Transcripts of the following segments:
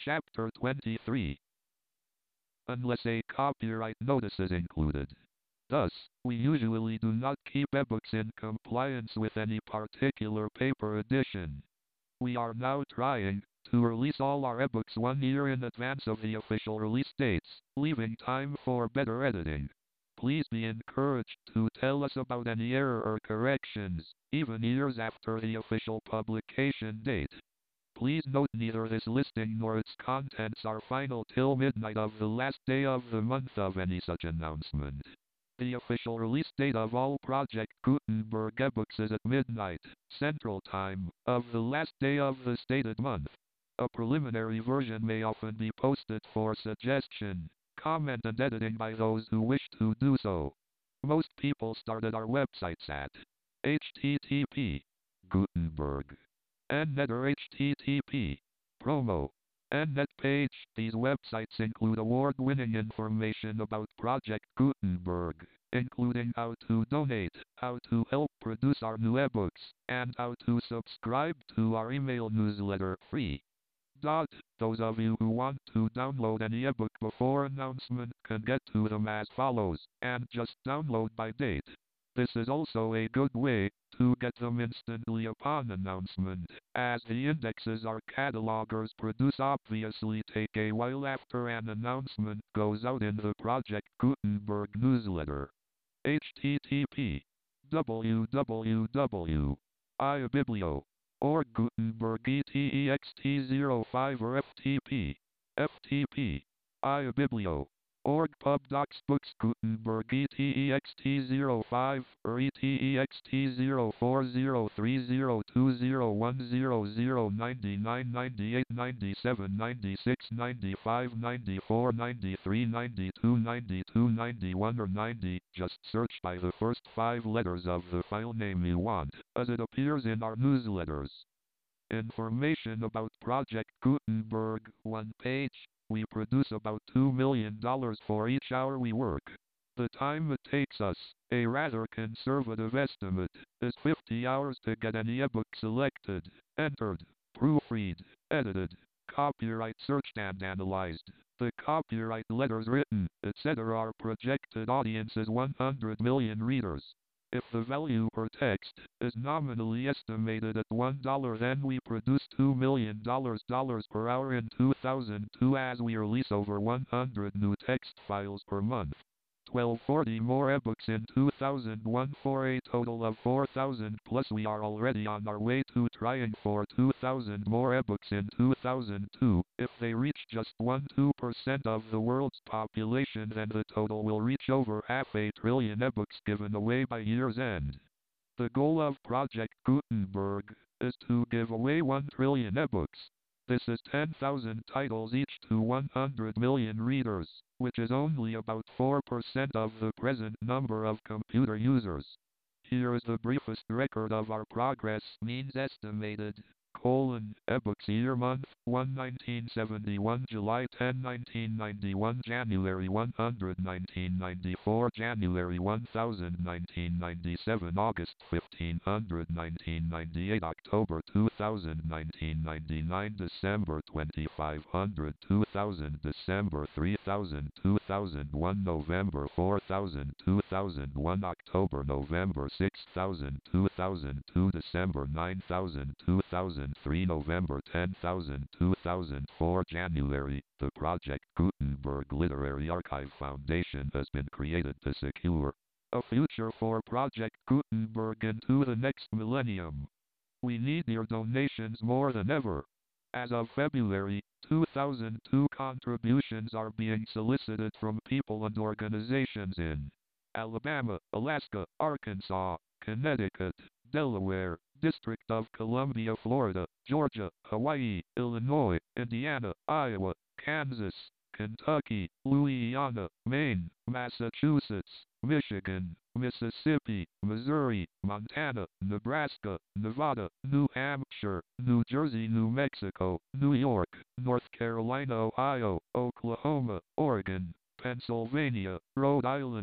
Chapter 23. Unless a copyright notice is included. Thus, we usually do not keep ebooks in compliance with any particular paper edition. We are now trying to release all our ebooks 1 year in advance of the official release dates, leaving time for better editing. Please be encouraged to tell us about any error or corrections, even years after the official publication date. Please note neither this listing nor its contents are final till midnight of the last day of the month of any such announcement. The official release date of all Project Gutenberg ebooks is at midnight, Central Time, of the last day of the stated month. A preliminary version may often be posted for suggestion, comment and editing by those who wish to do so. Most people started our websites at http Gutenberg .net or http promo .net page. These websites include award-winning information about Project Gutenberg, including how to donate, how to help produce our new ebooks, and how to subscribe to our email newsletter free. Those of you who want to download any ebook before announcement can get to them as follows, and just download by date. This is also a good way to get them instantly upon announcement, as the indexes our catalogers produce obviously take a while after an announcement goes out in the Project Gutenberg newsletter. http www.ibiblio.org Gutenberg ETEXT05 or FTP ibiblio.org PubDocs Books Gutenberg ETEXT05 or ETEXT043020909998909796959493929291 or 90. Just search by the first 5 letters of the file name you want, as it appears in our newsletters. Information about Project Gutenberg. 1 page. We produce about $2 million for each hour we work. The time it takes us, a rather conservative estimate, is 50 hours to get any ebook selected, entered, proofread, edited, copyright searched and analyzed. The copyright letters written, etc. Our projected audience is 100 million readers. If the value per text is nominally estimated at $1, then we produce $2 million per hour in 2002 as we release over 100 new text files per month. 1240 more ebooks in 2001 for a total of 4,000 plus. We are already on our way to trying for 2,000 more ebooks in 2002. If they reach just 1–2% of the world's population, then the total will reach over 500 billion ebooks given away by year's end. The goal of Project Gutenberg is to give away 1 trillion ebooks. This is 10,000 titles each to 100 million readers, which is only about 4% of the present number of computer users. Here is the briefest record of our progress. Means estimated. Ebooks year month 1 1971 July 10 1991 January 100 1994 January 1000 1997 August 1500 1998 October 2000 1999 December 2500 2000 December 3000 2001 November 4000 2001 October November 6000 2002 December 9000 2003 November 10,000 2004 January. The Project Gutenberg Literary Archive Foundation has been created to secure a future for Project Gutenberg into the next millennium. We need your donations more than ever. As of February 2002, contributions are being solicited from people and organizations in Alabama, Alaska, Arkansas, Connecticut, Delaware, District of Columbia, Florida, Georgia, Hawaii, Illinois, Indiana, Iowa, Kansas, Kentucky, Louisiana, Maine, Massachusetts, Michigan, Mississippi, Missouri, Montana, Nebraska, Nevada, New Hampshire, New Jersey, New Mexico, New York, North Carolina, Ohio, Oklahoma, Oregon, Pennsylvania, Rhode Island,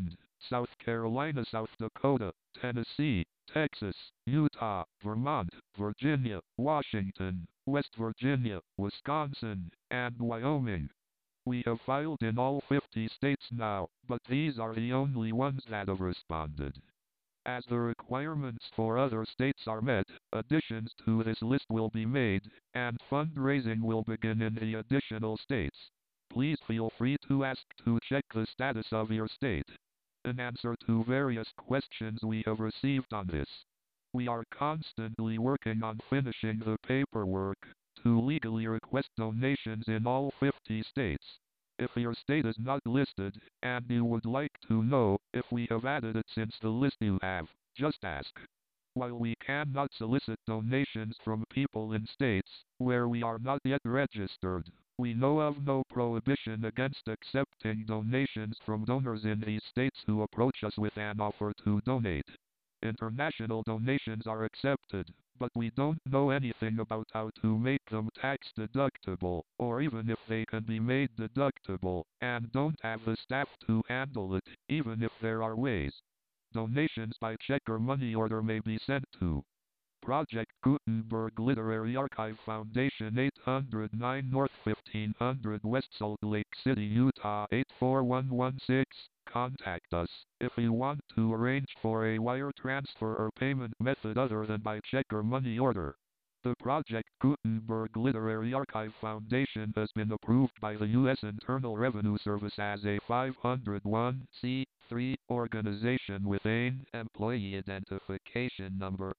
South Carolina, South Dakota, Tennessee, Texas, Utah, Vermont, Virginia, Washington, West Virginia, Wisconsin, and Wyoming. We have filed in all 50 states now, but these are the only ones that have responded. As the requirements for other states are met, additions to this list will be made, and fundraising will begin in the additional states. Please feel free to ask to check the status of your state. In answer to various questions we have received on this, we are constantly working on finishing the paperwork to legally request donations in all 50 states. If your state is not listed, and you would like to know if we have added it since the list you have, just ask. While we cannot solicit donations from people in states where we are not yet registered, we know of no prohibition against accepting donations from donors in these states who approach us with an offer to donate. International donations are accepted, but we don't know anything about how to make them tax deductible, or even if they can be made deductible, and don't have the staff to handle it, even if there are ways. Donations by check or money order may be sent to Project Gutenberg Literary Archive Foundation, 809 North 1500 West, Salt Lake City, Utah 84116. Contact us if you want to arrange for a wire transfer or payment method other than by check or money order. The Project Gutenberg Literary Archive Foundation has been approved by the U.S. Internal Revenue Service as a 501c3 organization with an employee identification number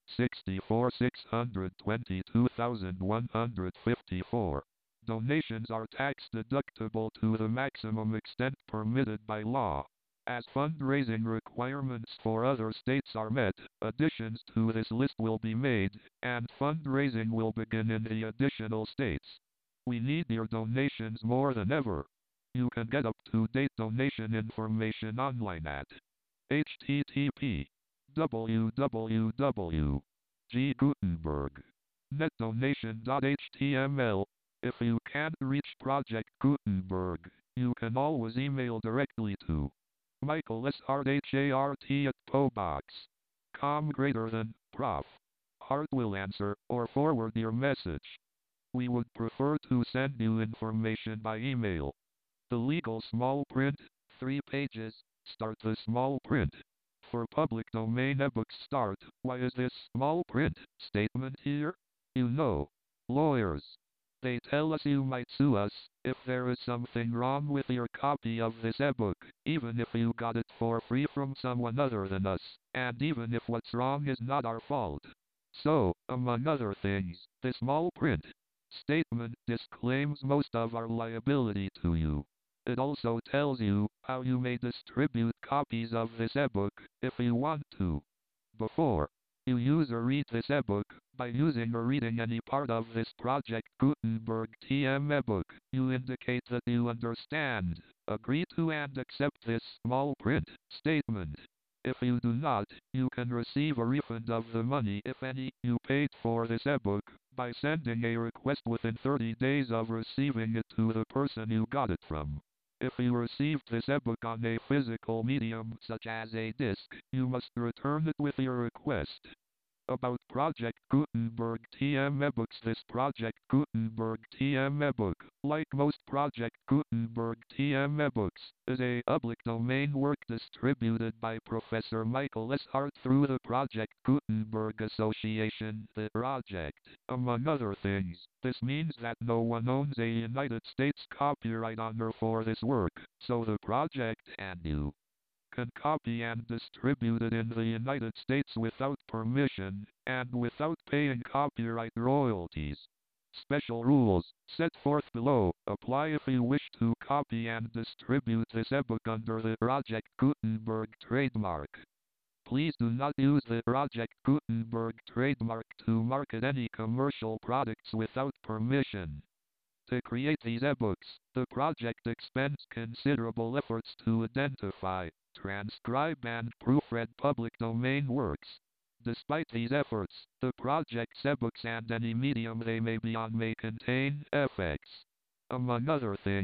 64,622,154. Donations are tax deductible to the maximum extent permitted by law. As fundraising requirements for other states are met, additions to this list will be made, and fundraising will begin in the additional states. We need your donations more than ever. You can get up-to-date donation information online at http://ggutenberg.netdonation.html. If you can't reach Project Gutenberg, you can always email directly to Michael S. Hart, HART at POBox.com > Prof. Hart will answer or forward your message. We would prefer to send you information by email. The legal small print, 3 pages, start the small print. For public domain ebooks start, why is this small print statement here? You know, lawyers. They tell us you might sue us if there is something wrong with your copy of this ebook, even if you got it for free from someone other than us, and even if what's wrong is not our fault. So, among other things, this small print statement disclaims most of our liability to you. It also tells you how you may distribute copies of this ebook if you want to. Before you use or read this ebook, by using or reading any part of this Project Gutenberg TM ebook, you indicate that you understand, agree to and accept this small print statement. If you do not, you can receive a refund of the money, if any, you paid for this ebook, by sending a request within 30 days of receiving it to the person you got it from. If you received this ebook on a physical medium such as a disc, you must return it with your request. About Project Gutenberg TM ebooks. This Project Gutenberg TM ebook, like most Project Gutenberg TM ebooks, is a public domain work distributed by Professor Michael S. Hart through the Project Gutenberg Association, the project. Among other things, this means that no one owns a United States copyright owner for this work, so the project and you can copy and distribute it in the United States without permission, and without paying copyright royalties. Special rules, set forth below, apply if you wish to copy and distribute this ebook under the Project Gutenberg trademark. Please do not use the Project Gutenberg trademark to market any commercial products without permission. To create these ebooks, the project expends considerable efforts to identify, transcribe and proofread public domain works. Despite these efforts, the project's ebooks and any medium they may be on may contain effects. Among other things,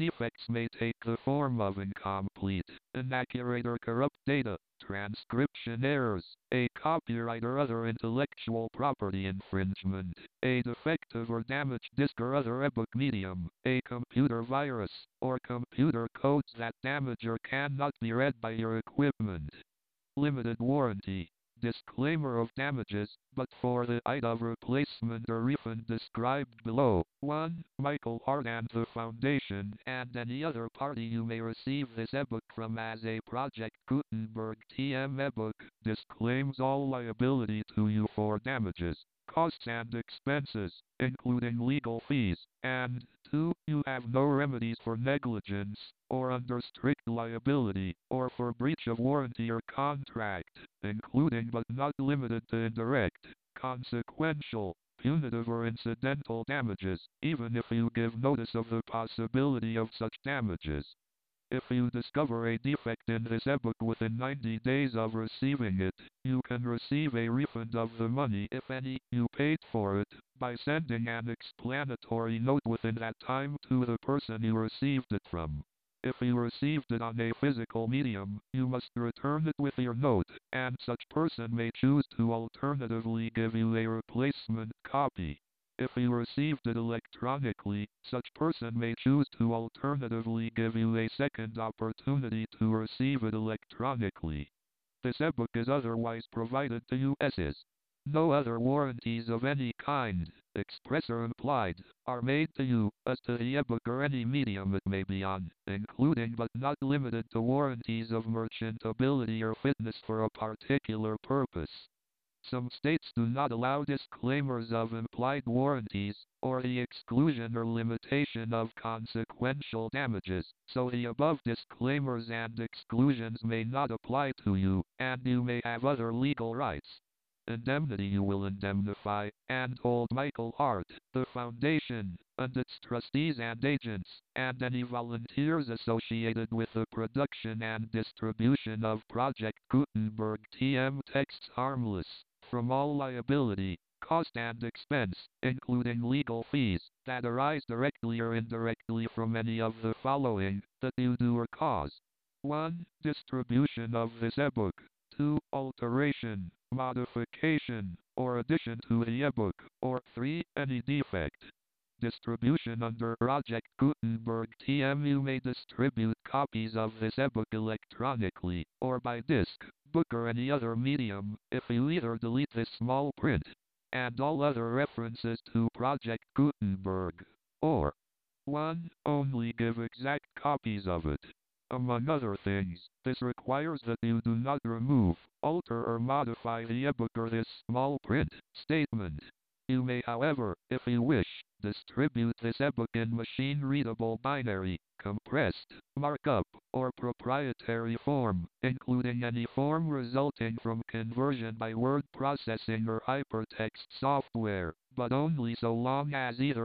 defects may take the form of incomplete, inaccurate or corrupt data, transcription errors, a copyright or other intellectual property infringement, a defective or damaged disk or other ebook medium, a computer virus, or computer codes that damage or cannot be read by your equipment. Limited warranty. Disclaimer of damages, but for the item replacement or refund described below. 1. Michael Hart and the Foundation and any other party you may receive this ebook from as a Project Gutenberg TM ebook disclaims all liability to you for damages, costs and expenses, including legal fees, and 2. You have no remedies for negligence, or under strict liability, or for breach of warranty or contract, including but not limited to indirect, consequential, punitive or incidental damages, even if you give notice of the possibility of such damages. If you discover a defect in this ebook within 90 days of receiving it, you can receive a refund of the money, if any, you paid for it, by sending an explanatory note within that time to the person you received it from. If you received it on a physical medium, you must return it with your note, and such person may choose to alternatively give you a replacement copy. If you received it electronically, such person may choose to alternatively give you a second opportunity to receive it electronically. This ebook is otherwise provided to you as is. No other warranties of any kind, express or implied, are made to you as to the ebook or any medium it may be on, including but not limited to warranties of merchantability or fitness for a particular purpose. Some states do not allow disclaimers of implied warranties, or the exclusion or limitation of consequential damages, so the above disclaimers and exclusions may not apply to you, and you may have other legal rights. Indemnity. You will indemnify and hold Michael Hart, the Foundation, and its trustees and agents, and any volunteers associated with the production and distribution of Project Gutenberg TM texts harmless from all liability, cost and expense, including legal fees, that arise directly or indirectly from any of the following that you do or cause. 1. Distribution of this ebook. 2. Alteration, modification, or addition to the ebook, or 3. Any defect. Distribution. Under Project Gutenberg TM you may distribute copies of this ebook electronically, or by disc, book or any other medium, if you either delete this small print, and all other references to Project Gutenberg, or 1. Only give exact copies of it. Among other things, this requires that you do not remove, alter or modify the ebook or this small print statement. You may, however, if you wish, distribute this ebook in machine-readable binary, compressed, markup, or proprietary form, including any form resulting from conversion by word processing or hypertext software, but only so long as either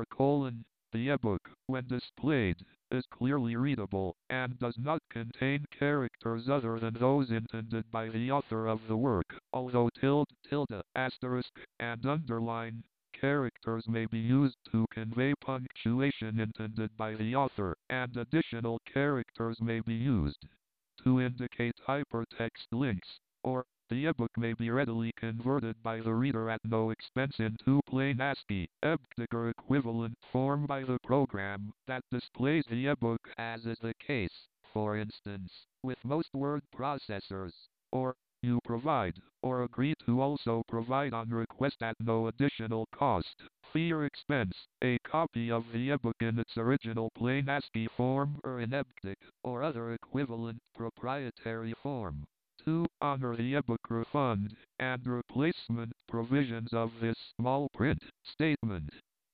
the ebook, when displayed, is clearly readable, and does not contain characters other than those intended by the author of the work, although tilde, asterisk, and underline characters may be used to convey punctuation intended by the author, and additional characters may be used to indicate hypertext links, or the ebook may be readily converted by the reader at no expense into plain ASCII, EBCDIC or equivalent form by the program that displays the ebook, as is the case, for instance, with most word processors, or you provide, or agree to also provide on request at no additional cost, fee or expense, a copy of the ebook in its original plain ASCII form or in EBCDIC, or other equivalent proprietary form. 2. Honor the ebook refund and replacement provisions of this small print statement.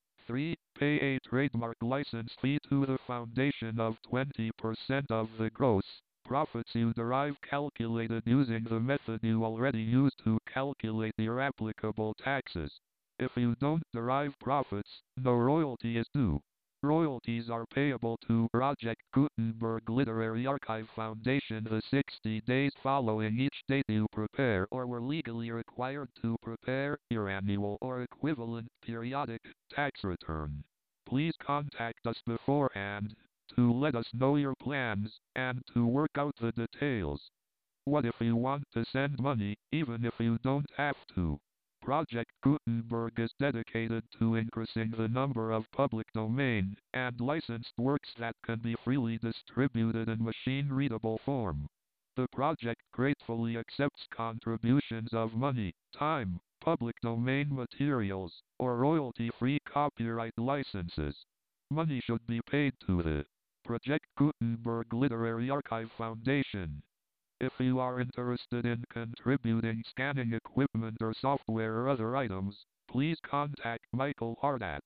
3. Pay a trademark license fee to the Foundation of 20% of the gross profits you derive, calculated using the method you already use to calculate your applicable taxes. If you don't derive profits, no royalty is due. Royalties are payable to Project Gutenberg Literary Archive Foundation the 60 days following each date you prepare or were legally required to prepare your annual or equivalent periodic tax return. Please contact us beforehand to let us know your plans, and to work out the details. What if you want to send money, even if you don't have to? Project Gutenberg is dedicated to increasing the number of public domain and licensed works that can be freely distributed in machine-readable form. The project gratefully accepts contributions of money, time, public domain materials, or royalty-free copyright licenses. Money should be paid to the Project Gutenberg Literary Archive Foundation. If you are interested in contributing scanning equipment or software or other items, please contact Michael Hart at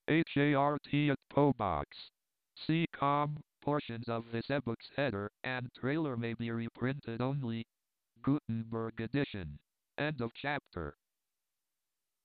HART@POBOX.com. Portions of this ebook's header and trailer may be reprinted only. Gutenberg edition. End of chapter.